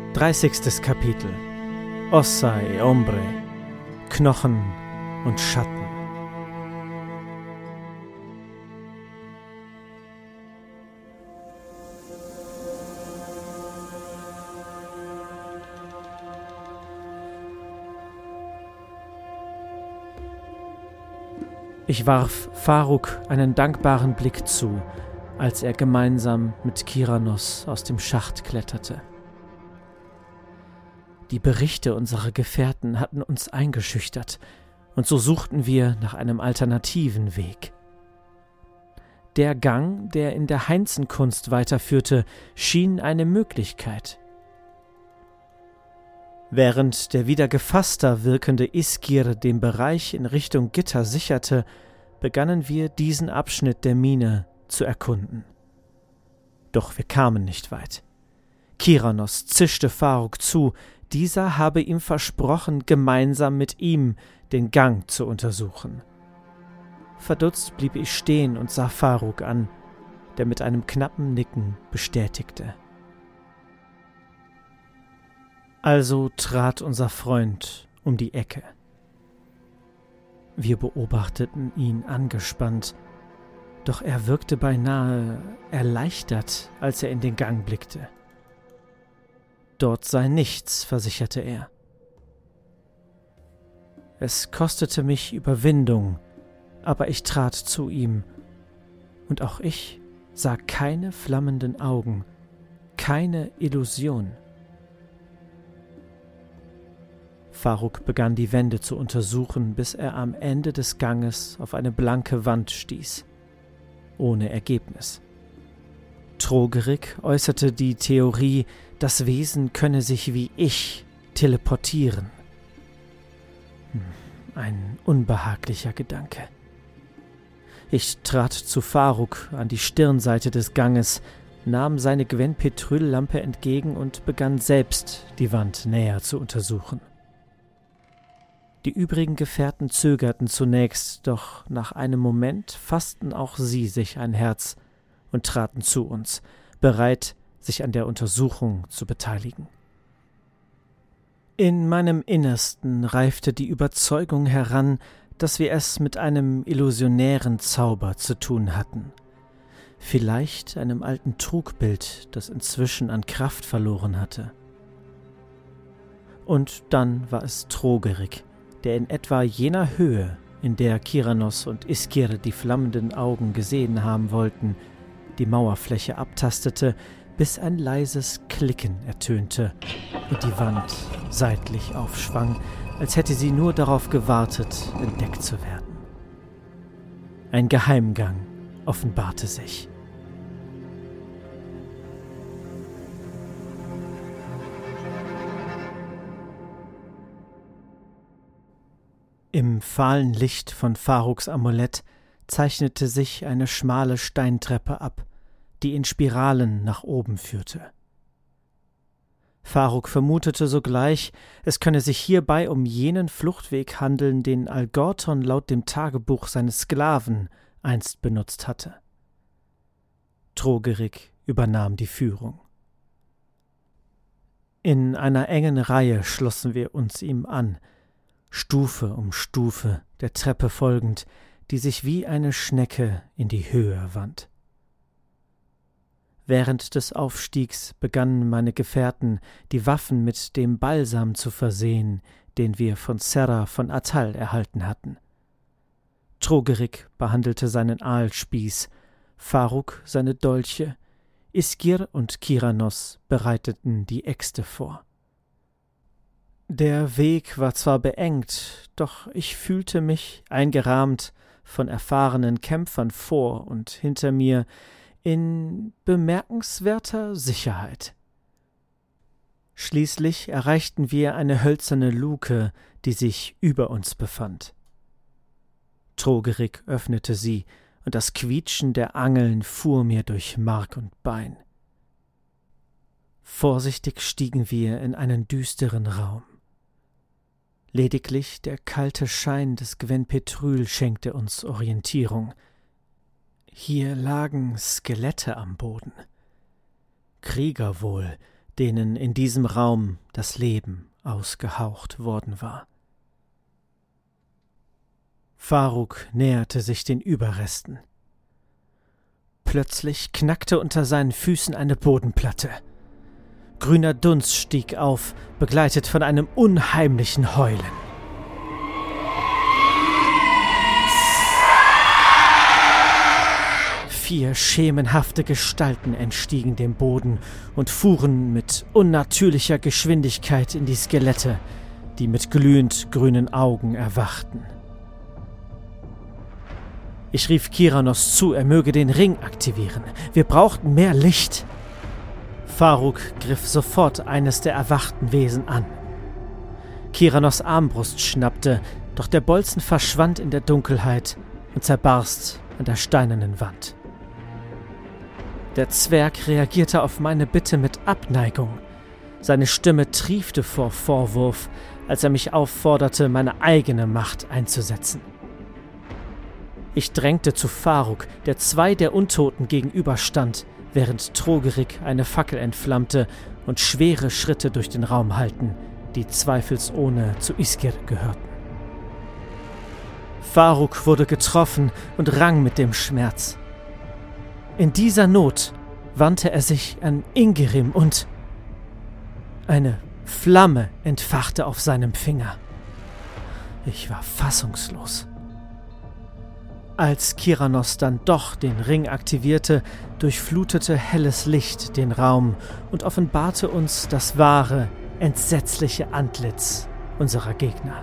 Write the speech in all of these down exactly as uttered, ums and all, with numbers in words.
Dreißigstes Kapitel. Ossa e Ombre. Knochen und Schatten. Ich warf Faruk einen dankbaren Blick zu, als er gemeinsam mit Kiranos aus dem Schacht kletterte. Die Berichte unserer Gefährten hatten uns eingeschüchtert, und so suchten wir nach einem alternativen Weg. Der Gang, der in der Heinzenkunst weiterführte, schien eine Möglichkeit. Während der wieder gefasster wirkende Iskir den Bereich in Richtung Gitter sicherte, begannen wir diesen Abschnitt der Mine zu erkunden. Doch wir kamen nicht weit. Kiranos zischte Faruk zu, dieser habe ihm versprochen, gemeinsam mit ihm den Gang zu untersuchen. Verdutzt blieb ich stehen und sah Faruk an, der mit einem knappen Nicken bestätigte. Also trat unser Freund um die Ecke. Wir beobachteten ihn angespannt, doch er wirkte beinahe erleichtert, als er in den Gang blickte. Dort sei nichts, versicherte er. Es kostete mich Überwindung, aber ich trat zu ihm, und auch ich sah keine flammenden Augen, keine Illusion. Faruk begann die Wände zu untersuchen, bis er am Ende des Ganges auf eine blanke Wand stieß. Ohne Ergebnis. Trogerik äußerte die Theorie, das Wesen könne sich wie ich teleportieren. Hm, ein unbehaglicher Gedanke. Ich trat zu Faruk an die Stirnseite des Ganges, nahm seine Gwen-Petryllampe entgegen und begann selbst, die Wand näher zu untersuchen. Die übrigen Gefährten zögerten zunächst, doch nach einem Moment fassten auch sie sich ein Herz und traten zu uns, bereit, sich an der Untersuchung zu beteiligen. In meinem Innersten reifte die Überzeugung heran, dass wir es mit einem illusionären Zauber zu tun hatten. Vielleicht einem alten Trugbild, das inzwischen an Kraft verloren hatte. Und dann war es Trogerik, der in etwa jener Höhe, in der Kiranos und Iskir die flammenden Augen gesehen haben wollten, die Mauerfläche abtastete, bis ein leises Klicken ertönte und die Wand seitlich aufschwang, als hätte sie nur darauf gewartet, entdeckt zu werden. Ein Geheimgang offenbarte sich. Im fahlen Licht von Faruks Amulett zeichnete sich eine schmale Steintreppe ab, die in Spiralen nach oben führte. Faruk vermutete sogleich, es könne sich hierbei um jenen Fluchtweg handeln, den Algorton laut dem Tagebuch seines Sklaven einst benutzt hatte. Trogerik übernahm die Führung. In einer engen Reihe schlossen wir uns ihm an, Stufe um Stufe der Treppe folgend, die sich wie eine Schnecke in die Höhe wand. Während des Aufstiegs begannen meine Gefährten, die Waffen mit dem Balsam zu versehen, den wir von Serra von Atal erhalten hatten. Trogerik behandelte seinen Aalspieß, Faruk seine Dolche, Iskir und Kiranos bereiteten die Äxte vor. Der Weg war zwar beengt, doch ich fühlte mich, eingerahmt von erfahrenen Kämpfern vor und hinter mir, in bemerkenswerter Sicherheit. Schließlich erreichten wir eine hölzerne Luke, die sich über uns befand. Trogerik öffnete sie, und das Quietschen der Angeln fuhr mir durch Mark und Bein. Vorsichtig stiegen wir in einen düsteren Raum. Lediglich der kalte Schein des Gwen-Petryl schenkte uns Orientierung. Hier lagen Skelette am Boden. Krieger wohl, denen in diesem Raum das Leben ausgehaucht worden war. Faruk näherte sich den Überresten. Plötzlich knackte unter seinen Füßen eine Bodenplatte. Grüner Dunst stieg auf, begleitet von einem unheimlichen Heulen. Vier schemenhafte Gestalten entstiegen dem Boden und fuhren mit unnatürlicher Geschwindigkeit in die Skelette, die mit glühend grünen Augen erwachten. Ich rief Kiranos zu, er möge den Ring aktivieren. Wir brauchten mehr Licht. Faruk griff sofort eines der erwachten Wesen an. Kiranos Armbrust schnappte, doch der Bolzen verschwand in der Dunkelheit und zerbarst an der steinernen Wand. Der Zwerg reagierte auf meine Bitte mit Abneigung. Seine Stimme triefte vor Vorwurf, als er mich aufforderte, meine eigene Macht einzusetzen. Ich drängte zu Faruk, der zwei der Untoten gegenüberstand, während Trogerik eine Fackel entflammte und schwere Schritte durch den Raum hallten, die zweifelsohne zu Iskir gehörten. Faruk wurde getroffen und rang mit dem Schmerz. In dieser Not wandte er sich an Ingirim und eine Flamme entfachte auf seinem Finger. Ich war fassungslos. Als Kiranos dann doch den Ring aktivierte, durchflutete helles Licht den Raum und offenbarte uns das wahre, entsetzliche Antlitz unserer Gegner.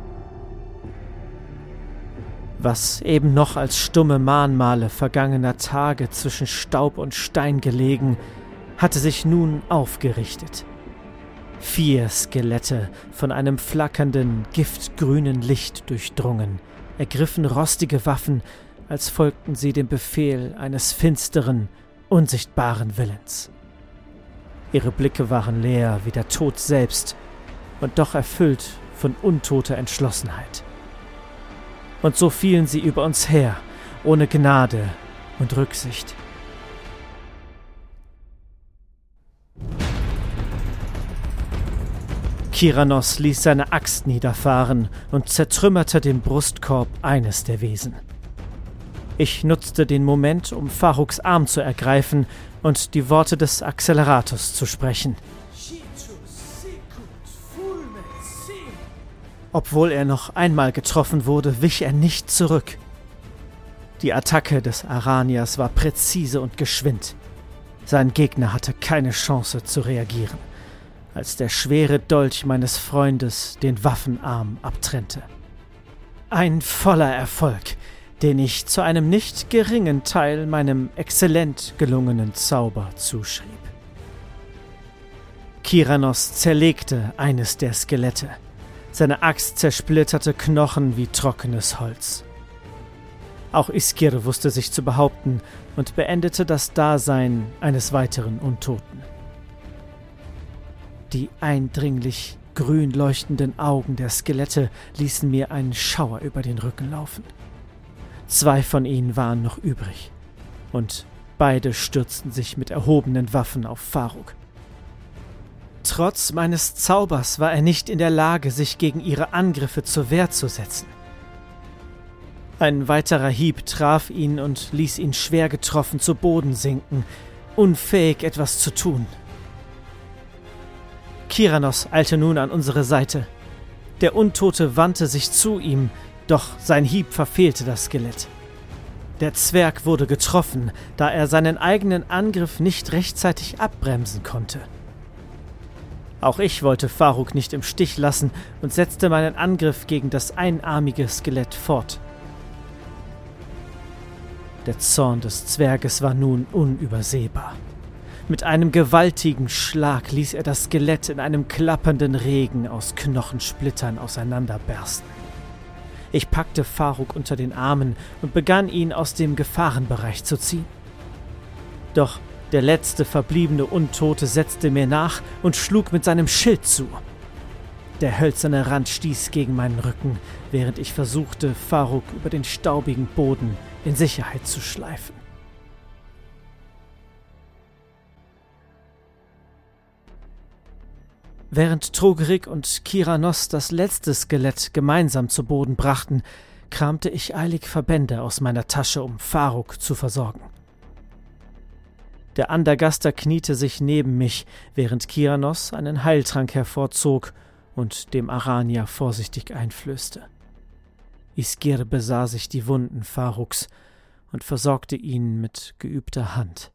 Was eben noch als stumme Mahnmale vergangener Tage zwischen Staub und Stein gelegen, hatte sich nun aufgerichtet. Vier Skelette, von einem flackernden, giftgrünen Licht durchdrungen, ergriffen rostige Waffen, als folgten sie dem Befehl eines finsteren, unsichtbaren Willens. Ihre Blicke waren leer wie der Tod selbst und doch erfüllt von untoter Entschlossenheit. Und so fielen sie über uns her, ohne Gnade und Rücksicht. Kiranos ließ seine Axt niederfahren und zertrümmerte den Brustkorb eines der Wesen. Ich nutzte den Moment, um Faruks Arm zu ergreifen und die Worte des Accelerators zu sprechen. Obwohl er noch einmal getroffen wurde, wich er nicht zurück. Die Attacke des Aranias war präzise und geschwind. Sein Gegner hatte keine Chance zu reagieren, als der schwere Dolch meines Freundes den Waffenarm abtrennte. Ein voller Erfolg, den ich zu einem nicht geringen Teil meinem exzellent gelungenen Zauber zuschrieb. Kiranos zerlegte eines der Skelette. Seine Axt zersplitterte Knochen wie trockenes Holz. Auch Iskir wusste sich zu behaupten und beendete das Dasein eines weiteren Untoten. Die eindringlich grün leuchtenden Augen der Skelette ließen mir einen Schauer über den Rücken laufen. Zwei von ihnen waren noch übrig, und beide stürzten sich mit erhobenen Waffen auf Faruk. Trotz meines Zaubers war er nicht in der Lage, sich gegen ihre Angriffe zur Wehr zu setzen. Ein weiterer Hieb traf ihn und ließ ihn schwer getroffen zu Boden sinken, unfähig etwas zu tun. Kiranos eilte nun an unsere Seite. Der Untote wandte sich zu ihm, doch sein Hieb verfehlte das Skelett. Der Zwerg wurde getroffen, da er seinen eigenen Angriff nicht rechtzeitig abbremsen konnte. Auch ich wollte Faruk nicht im Stich lassen und setzte meinen Angriff gegen das einarmige Skelett fort. Der Zorn des Zwerges war nun unübersehbar. Mit einem gewaltigen Schlag ließ er das Skelett in einem klappernden Regen aus Knochensplittern auseinanderbersten. Ich packte Faruk unter den Armen und begann, ihn aus dem Gefahrenbereich zu ziehen. Doch der letzte verbliebene Untote setzte mir nach und schlug mit seinem Schild zu. Der hölzerne Rand stieß gegen meinen Rücken, während ich versuchte, Faruk über den staubigen Boden in Sicherheit zu schleifen. Während Trogerik und Kiranos das letzte Skelett gemeinsam zu Boden brachten, kramte ich eilig Verbände aus meiner Tasche, um Faruk zu versorgen. Der Andergaster kniete sich neben mich, während Kiranos einen Heiltrank hervorzog und dem Aranier vorsichtig einflößte. Iskir besah sich die Wunden Faruks und versorgte ihn mit geübter Hand.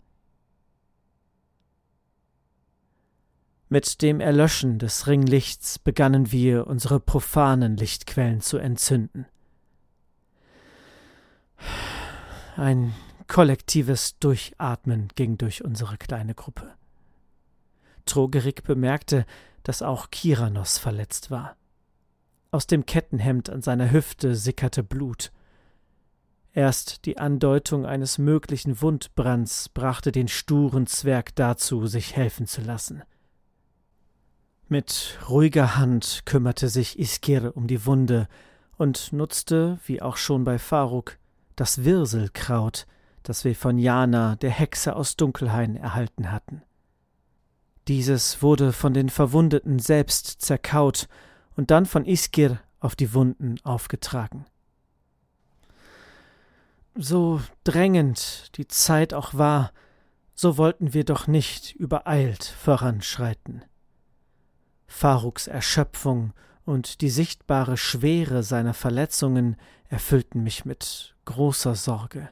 Mit dem Erlöschen des Ringlichts begannen wir, unsere profanen Lichtquellen zu entzünden. Ein kollektives Durchatmen ging durch unsere kleine Gruppe. Trogerik bemerkte, dass auch Kiranos verletzt war. Aus dem Kettenhemd an seiner Hüfte sickerte Blut. Erst die Andeutung eines möglichen Wundbrands brachte den sturen Zwerg dazu, sich helfen zu lassen. Mit ruhiger Hand kümmerte sich Iskir um die Wunde und nutzte, wie auch schon bei Faruk, das Wirselkraut, das wir von Jana, der Hexe aus Dunkelhain, erhalten hatten. Dieses wurde von den Verwundeten selbst zerkaut und dann von Iskir auf die Wunden aufgetragen. So drängend die Zeit auch war, so wollten wir doch nicht übereilt voranschreiten. Faruks Erschöpfung und die sichtbare Schwere seiner Verletzungen erfüllten mich mit großer Sorge.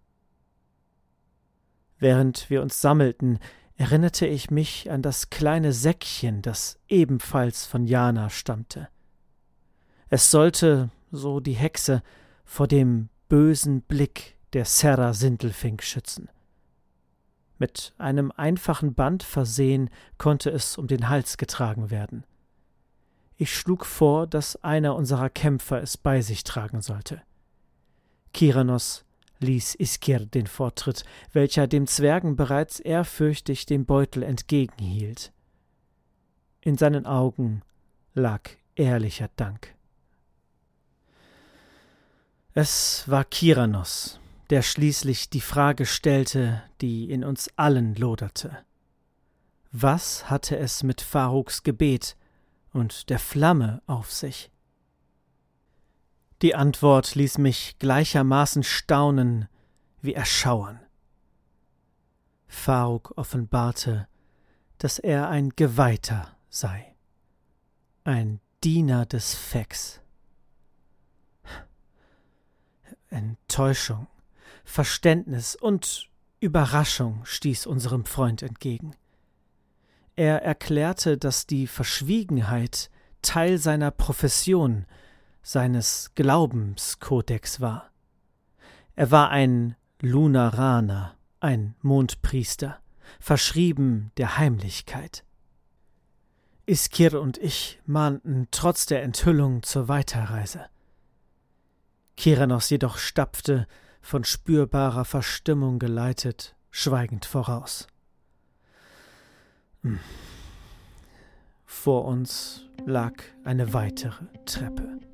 Während wir uns sammelten, erinnerte ich mich an das kleine Säckchen, das ebenfalls von Jana stammte. Es sollte, so die Hexe, vor dem bösen Blick der Serra Sindelfing schützen. Mit einem einfachen Band versehen, konnte es um den Hals getragen werden. Ich schlug vor, dass einer unserer Kämpfer es bei sich tragen sollte. Kiranos ließ Iskir den Vortritt, welcher dem Zwergen bereits ehrfürchtig den Beutel entgegenhielt. In seinen Augen lag ehrlicher Dank. Es war Kiranos, der schließlich die Frage stellte, die in uns allen loderte. Was hatte es mit Faruks Gebet und der Flamme auf sich? Die Antwort ließ mich gleichermaßen staunen wie erschauern. Faruk offenbarte, dass er ein Geweihter sei, ein Diener des Fex. Enttäuschung, Verständnis und Überraschung stieß unserem Freund entgegen. Er erklärte, dass die Verschwiegenheit Teil seiner Profession, seines Glaubenskodex war. Er war ein Lunaraner, ein Mondpriester, verschrieben der Heimlichkeit. Iskir und ich mahnten trotz der Enthüllung zur Weiterreise. Kiranos jedoch stapfte, von spürbarer Verstimmung geleitet, schweigend voraus. Vor uns lag eine weitere Treppe.